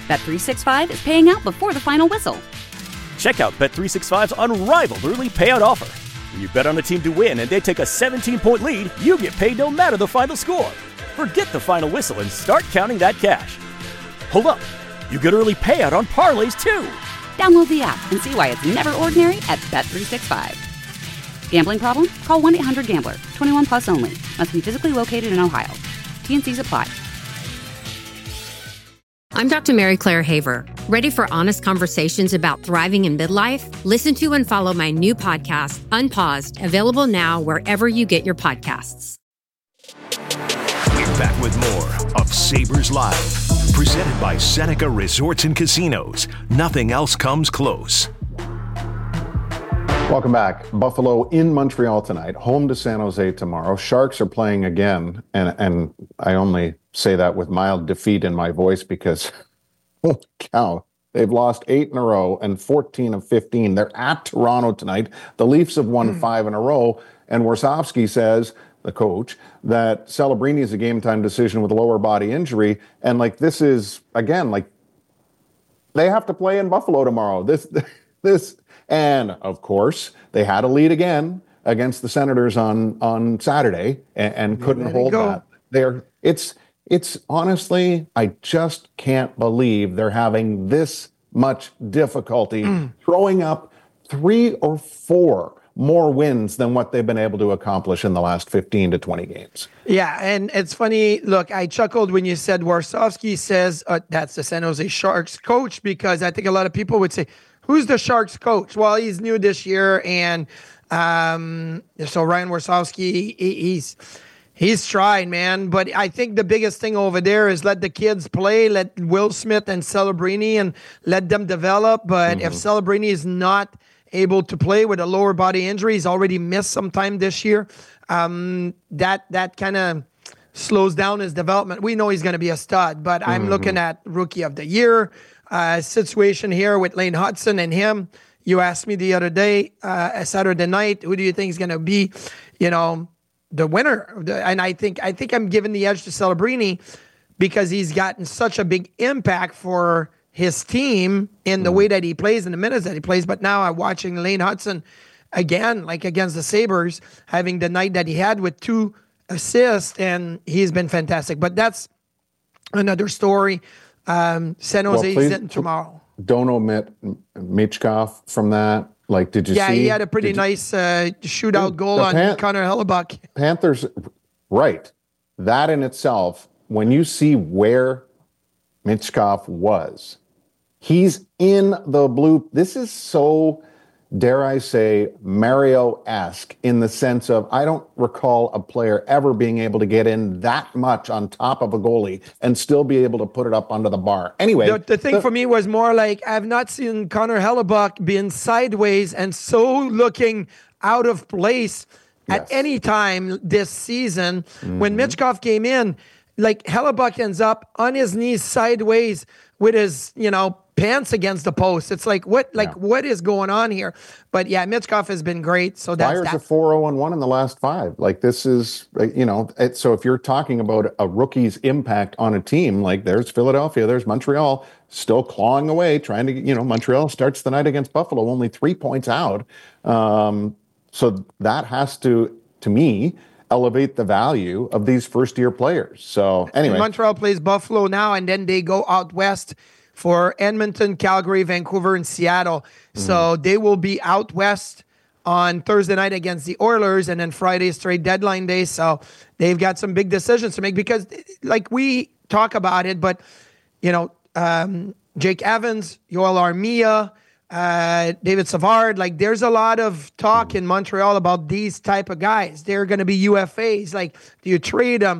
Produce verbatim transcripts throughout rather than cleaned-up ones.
Bet three sixty-five is paying out before the final whistle. Check out Bet three sixty-five's unrivaled early payout offer. When you bet on a team to win and they take a seventeen-point lead, you get paid no matter the final score. Forget the final whistle and start counting that cash. Hold up. You get early payout on parlays, too. Download the app and see why it's never ordinary at Bet three sixty-five. Gambling problem? Call one eight hundred gambler. twenty-one plus only. Must be physically located in Ohio. T N Cs apply. I'm Doctor Mary Claire Haver. Ready for honest conversations about thriving in midlife? Listen to and follow my new podcast, Unpaused, available now wherever you get your podcasts. We're back with more of Sabres Live, presented by Seneca Resorts and Casinos. Nothing else comes close. Welcome back. Buffalo in Montreal tonight, home to San Jose tomorrow. Sharks are playing again, and and I only say that with mild defeat in my voice because, holy cow, they've lost eight in a row and fourteen of fifteen. They're at Toronto tonight. The Leafs have won mm. five in a row, and Warsofsky says, the coach, that Celebrini is a game-time decision with a lower body injury, and like this is, again, like they have to play in Buffalo tomorrow. This, this... And, of course, they had a lead again against the Senators on, on Saturday and, and couldn't hold that. They're, it's, it's honestly, I just can't believe they're having this much difficulty mm. throwing up three or four more wins than what they've been able to accomplish in the last fifteen to twenty games. Yeah, and it's funny. Look, I chuckled when you said Warsofsky says uh, that's the San Jose Sharks coach, because I think a lot of people would say, who's the Sharks coach? Well, he's new this year, and um, so Ryan Warsofsky, he, he's he's trying, man. But I think the biggest thing over there is let the kids play, let Will Smith and Celebrini, and let them develop. But mm-hmm. if Celebrini is not able to play with a lower body injury, he's already missed some time this year, um, that that kind of slows down his development. We know he's going to be a stud, but mm-hmm. I'm looking at Rookie of the Year, Uh, situation here with Lane Hudson and him. You asked me the other day, uh, Saturday night, who do you think is going to be, you know, the winner? And I think I think I'm giving the edge to Celebrini because he's gotten such a big impact for his team in the mm. way that he plays, in the minutes that he plays. But now I'm watching Lane Hudson again, like against the Sabres, having the night that he had with two assists, and he's been fantastic. But that's another story. Um, San Jose well, is in tomorrow. Don't omit Michkov from that. Like, did you yeah, see? Yeah, he had a pretty nice you, uh, shootout goal on Pan- Connor Hellebuck. Panthers, right. That in itself, when you see where Michkov was, he's in the blue. This is so, dare I say, Mario-esque in the sense of I don't recall a player ever being able to get in that much on top of a goalie and still be able to put it up under the bar. Anyway. The, the thing the, for me was more like I've not seen Connor Hellebuck being sideways and so looking out of place yes. at any time this season. Mm-hmm. When Michkov came in, like Hellebuck ends up on his knees sideways with his, you know, pants against the post. It's like, what like yeah. what is going on here? But yeah, Michkov has been great. So that's Flyers that. are four oh and one in the last five. Like this is, you know, it, so if you're talking about a rookie's impact on a team, like there's Philadelphia, there's Montreal, still clawing away, trying to, you know, Montreal starts the night against Buffalo, only three points out. Um, so that has to, to me, elevate the value of these first-year players. So anyway. And Montreal plays Buffalo now, and then they go out west for Edmonton, Calgary, Vancouver, and Seattle. Mm. So they will be out west on Thursday night against the Oilers, and then Friday is trade deadline day. So they've got some big decisions to make because, like, we talk about it, but, you know, um, Jake Evans, Yoel Armia, uh, David Savard, like, there's a lot of talk in Montreal about these type of guys. They're going to be U F As. Like, do you trade them?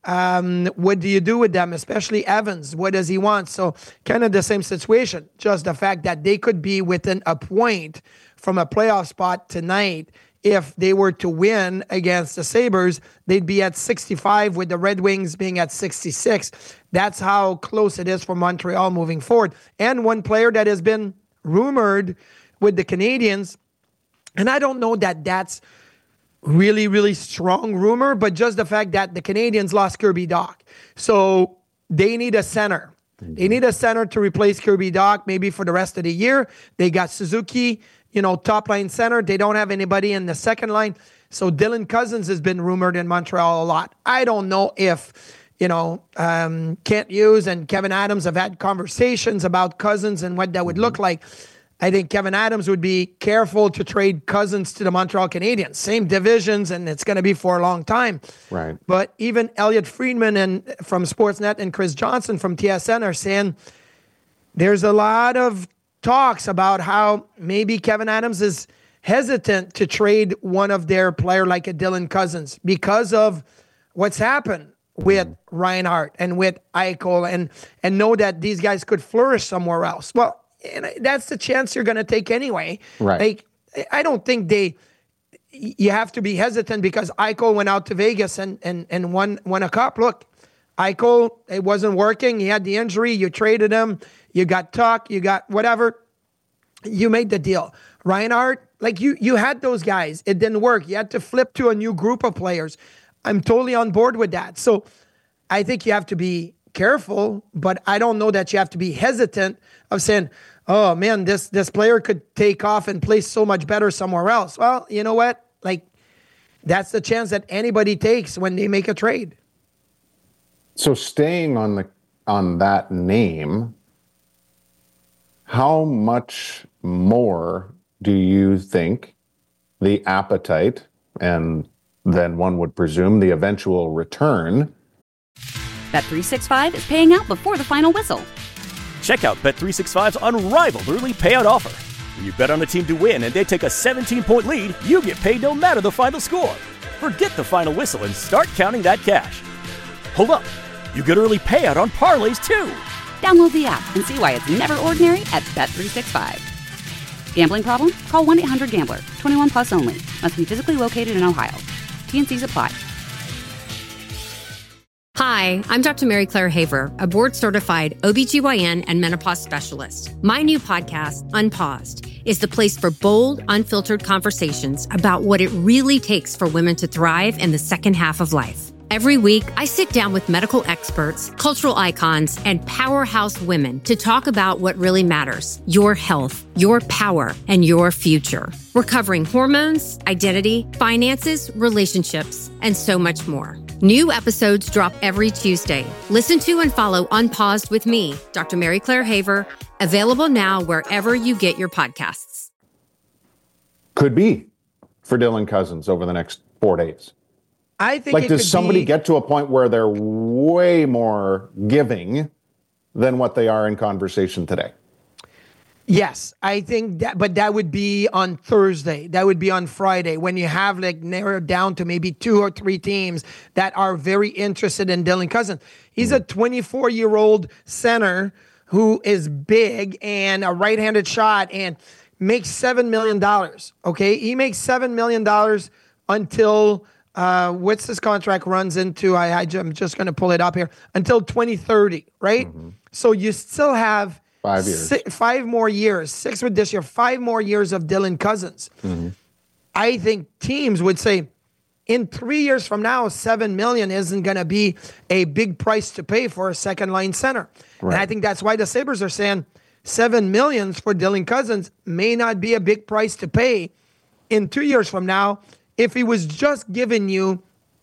Um, what do you do with them, especially Evans? What does he want? So kind of the same situation, just the fact that they could be within a point from a playoff spot tonight. If they were to win against the Sabres, they'd be at sixty-five with the Red Wings being at sixty-six. That's how close it is for Montreal moving forward. And one player that has been rumored with the Canadiens, and I don't know that that's really, really strong rumor, but just the fact that the Canadiens lost Kirby Dach. So they need a center. Mm-hmm. They need a center to replace Kirby Dach maybe for the rest of the year. They got Suzuki, you know, top line center. They don't have anybody in the second line. So Dylan Cozens has been rumored in Montreal a lot. I don't know if, you know, um, Kent Hughes and Kevin Adams have had conversations about Cozens and what that would look like. I think Kevin Adams would be careful to trade Cozens to the Montreal Canadiens. Same divisions, and it's going to be for a long time. Right. But even Elliot Friedman and from Sportsnet and Chris Johnson from T S N are saying there's a lot of talks about how maybe Kevin Adams is hesitant to trade one of their player like a Dylan Cozens because of what's happened with Reinhart and with Eichel and and know that these guys could flourish somewhere else. Well, and that's the chance you're going to take anyway. Right. Like, I don't think they, you have to be hesitant because Eichel went out to Vegas and, and, and won, won a cup. Look, Eichel, it wasn't working. He had the injury. You traded him. You got Tuck. You got whatever. You made the deal. Reinhart, like you, you had those guys. It didn't work. You had to flip to a new group of players. I'm totally on board with that. So I think you have to be careful, but I don't know that you have to be hesitant of saying, oh man, this this player could take off and play so much better somewhere else. Well, you know what? Like, that's the chance that anybody takes when they make a trade. So staying on the on that name, how much more do you think the appetite, and then one would presume the eventual return? Bet three sixty-five is paying out before the final whistle. Check out Bet three sixty-five's unrivaled early payout offer. When you bet on a team to win and they take a seventeen-point lead, you get paid no matter the final score. Forget the final whistle and start counting that cash. Hold up. You get early payout on parlays too. Download the app and see why it's never ordinary at Bet three sixty-five. Gambling problem? Call one eight hundred gambler. twenty-one plus only. Must be physically located in Ohio. T N Cs apply. Hi, I'm Doctor Mary Claire Haver, a board-certified O B G Y N and menopause specialist. My new podcast, Unpaused, is the place for bold, unfiltered conversations about what it really takes for women to thrive in the second half of life. Every week, I sit down with medical experts, cultural icons, and powerhouse women to talk about what really matters: your health, your power, and your future. We're covering hormones, identity, finances, relationships, and so much more. New episodes drop every Tuesday. Listen to and follow Unpaused with me, Doctor Mary Claire Haver, available now wherever you get your podcasts. Could be for Dylan Cozens over the next four days. I think like, it does could somebody be, get to a point where they're way more giving than what they are in conversation today? Yes, I think that, but that would be on Thursday. That would be on Friday when you have like narrowed down to maybe two or three teams that are very interested in Dylan Cozens. He's a twenty-four-year-old center who is big and a right-handed shot and makes seven million dollars, okay? He makes seven million dollars until, uh, what's this contract runs into? I, I, I'm just going to pull it up here. Until twenty thirty, right? Mm-hmm. So you still have Five years. Six, five more years. Six with this year. Five more years of Dylan Cozens. Mm-hmm. I think teams would say, in three years from now, seven million isn't going to be a big price to pay for a second line center. Right. And I think that's why the Sabres are saying seven millions for Dylan Cozens may not be a big price to pay in two years from now if he was just giving you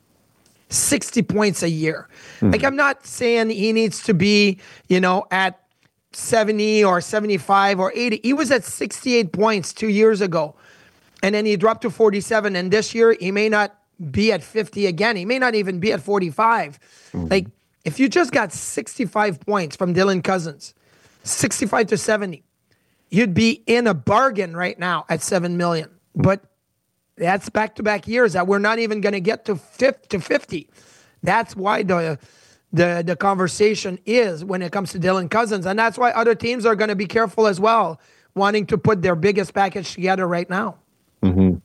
sixty points a year. Mm-hmm. Like, I'm not saying he needs to be, you know, at seventy or seventy-five or eighty. He was at sixty-eight points two years ago. And then he dropped to forty-seven. And this year, he may not be at fifty again. He may not even be at forty-five. Mm-hmm. Like, if you just got sixty-five points from Dylan Cozens, sixty-five to seventy, you'd be in a bargain right now at seven million. But that's back-to-back years that we're not even going to get to fifty. That's why the the the conversation is when it comes to Dylan Cozens. And that's why other teams are going to be careful as well, wanting to put their biggest package together right now. Mm-hmm.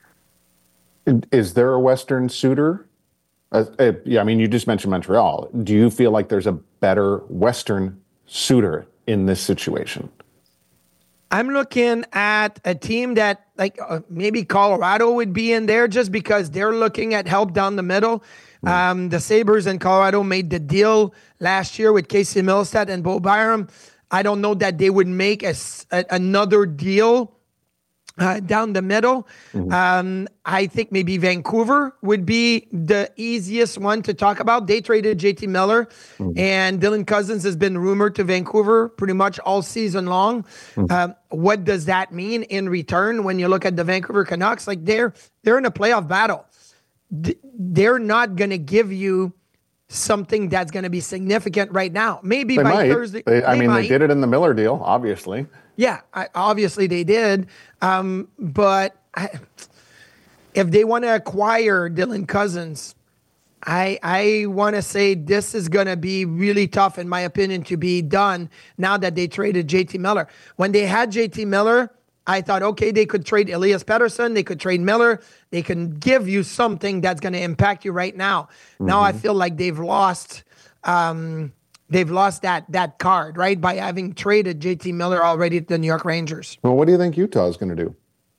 Is there a Western suitor? Uh, uh, yeah, I mean, you just mentioned Montreal. Do you feel like there's a better Western suitor in this situation? I'm looking at a team that, like, uh, maybe Colorado would be in there just because they're looking at help down the middle. Um, the Sabres in Colorado made the deal last year with Casey Milstead and Bo Byram. I don't know that they would make a, a, another deal uh, down the middle. Mm-hmm. Um, I think maybe Vancouver would be the easiest one to talk about. They traded J T Miller, mm-hmm. and Dylan Cousins has been rumored to Vancouver pretty much all season long. Mm-hmm. Um, what does that mean in return when you look at the Vancouver Canucks? Like they're they're in a playoff battle. D- they're not going to give you something that's going to be significant right now. Maybe they by might. Thursday. They, I they mean, might. they did it in the Miller deal, obviously. Yeah, I, obviously they did. Um, but I, if they want to acquire Dylan Cousins, I I want to say this is going to be really tough, in my opinion, to be done now that they traded J T Miller. When they had J T Miller, I thought, okay, they could trade Elias Pettersson, they could trade Miller, they can give you something that's going to impact you right now. Mm-hmm. Now I feel like they've lost, um, they've lost that that card, right, by having traded J T Miller already to the New York Rangers. Well, what do you think Utah is going to do?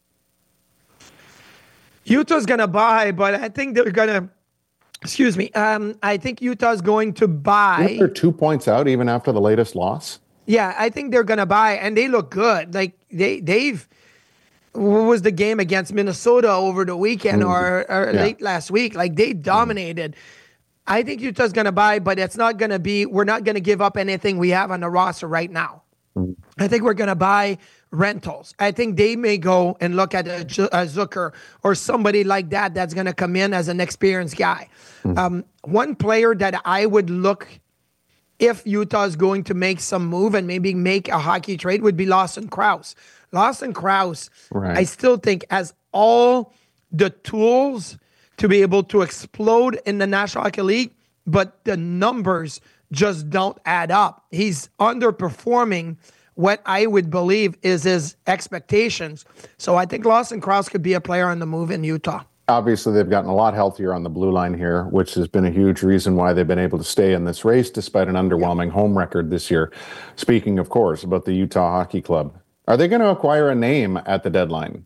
Utah's going to buy, but I think they're going to. Excuse me. Um, I think Utah's going to buy. Aren't they two points out even after the latest loss? Yeah, I think they're going to buy, and they look good. Like, they, they've, what was the game against Minnesota over the weekend mm. or, or yeah. late last week? Like, they dominated. Mm. I think Utah's going to buy, but it's not going to be, we're not going to give up anything we have on the roster right now. Mm. I think we're going to buy rentals. I think they may go and look at a, a Zucker or somebody like that that's going to come in as an experienced guy. Mm. Um, one player that I would look if Utah is going to make some move and maybe make a hockey trade would be Lawson Crouse. Lawson Crouse, right. I still think has all the tools to be able to explode in the National Hockey League, but the numbers just don't add up. He's underperforming what I would believe is his expectations. So I think Lawson Crouse could be a player on the move in Utah. Obviously, they've gotten a lot healthier on the blue line here, which has been a huge reason why they've been able to stay in this race despite an underwhelming home record this year. Speaking, of course, about the Utah Hockey Club. Are they going to acquire a name at the deadline?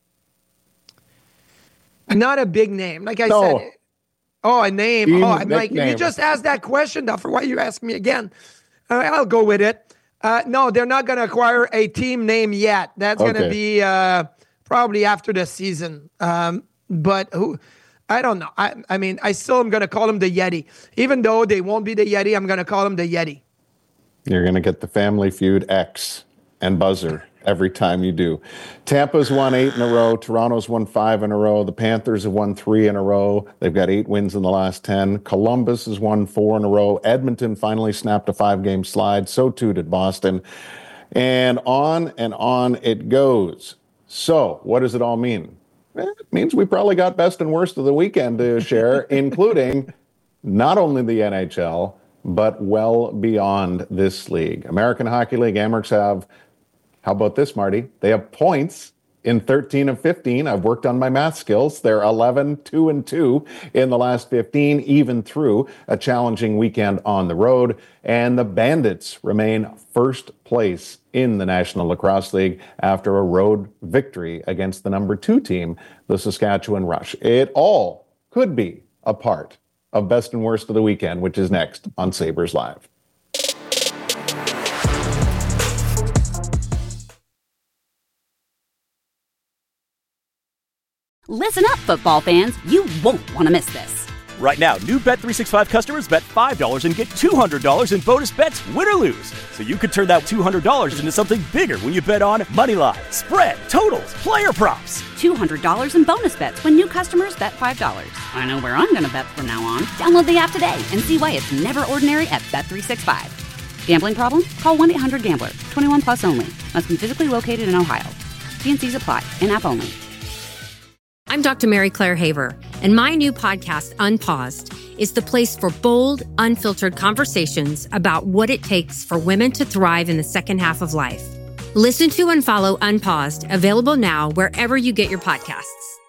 Not a big name. Like I no. said. Oh, a name. Team oh, I'm like, nickname. you just asked that question, Duffer. Why you ask me again? All right, I'll go with it. Uh, no, they're not going to acquire a team name yet. That's okay. going to be uh, probably after the season. Um, But who, I don't know. I, I mean, I still am going to call him the Yeti. Even though they won't be the Yeti, I'm going to call him the Yeti. You're going to get the Family Feud X and buzzer every time you do. Tampa's won eight in a row. Toronto's won five in a row. The Panthers have won three in a row. They've got eight wins in the last ten. Columbus has won four in a row. Edmonton finally snapped a five-game slide. So too did Boston. And on and on it goes. So what does it all mean? It means we probably got best and worst of the weekend to share, including not only the N H L, but well beyond this league. American Hockey League, Amerks have, how about this, Marty? They have points in thirteen of fifteen. I've worked on my math skills. They're eleven, two and two in the last fifteen, even through a challenging weekend on the road. And the Bandits remain first place in the National Lacrosse League after a road victory against the number two team, the Saskatchewan Rush. It all could be a part of Best and Worst of the Weekend, which is next on Sabres Live. Listen up, football fans. You won't want to miss this. Right now, new Bet three sixty-five customers bet five dollars and get two hundred dollars in bonus bets, win or lose. So you could turn that two hundred dollars into something bigger when you bet on money line, spread, totals, player props. two hundred dollars in bonus bets when new customers bet five dollars. I know where I'm going to bet from now on. Download the app today and see why it's never ordinary at Bet three sixty-five. Gambling problem? Call one eight hundred gambler. twenty-one plus only. Must be physically located in Ohio. T N Cs apply. In-app only. I'm Doctor Mary Claire Haver, and my new podcast, Unpaused, is the place for bold, unfiltered conversations about what it takes for women to thrive in the second half of life. Listen to and follow Unpaused, available now wherever you get your podcasts.